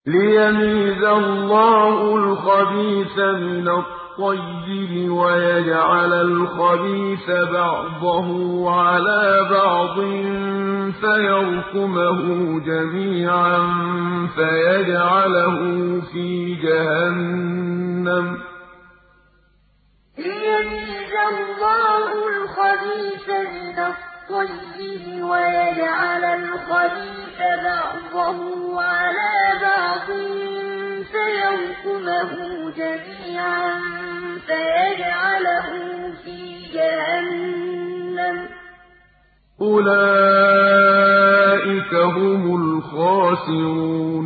لِيَمِيزَ اللَّهُ الْخَبِيثَ مِنَ الطَّيِّبِ وَيَجْعَلَ الْخَبِيثَ بَعْضَهُ عَلَىٰ بَعْضٍ فَيَرْكُمَهُ جَمِيعًا فَيَجْعَلَهُ فِي جَهَنَّمَ ۚ لِيَمِيزَ اللَّهُ الْخَبِيثَ مِنَ الطَّيِّبِ وَيَجْعَلَ الْخَبِيثَ بَعْضَهُ عَلَىٰ بَعْضٍ فَيَرْكُمَهُ جَمِيعًا فَيَجْعَلَهُ فِي جَهَنَّمَ ۚ أُولَٰئِكَ هُمُ الْخَاسِرُونَ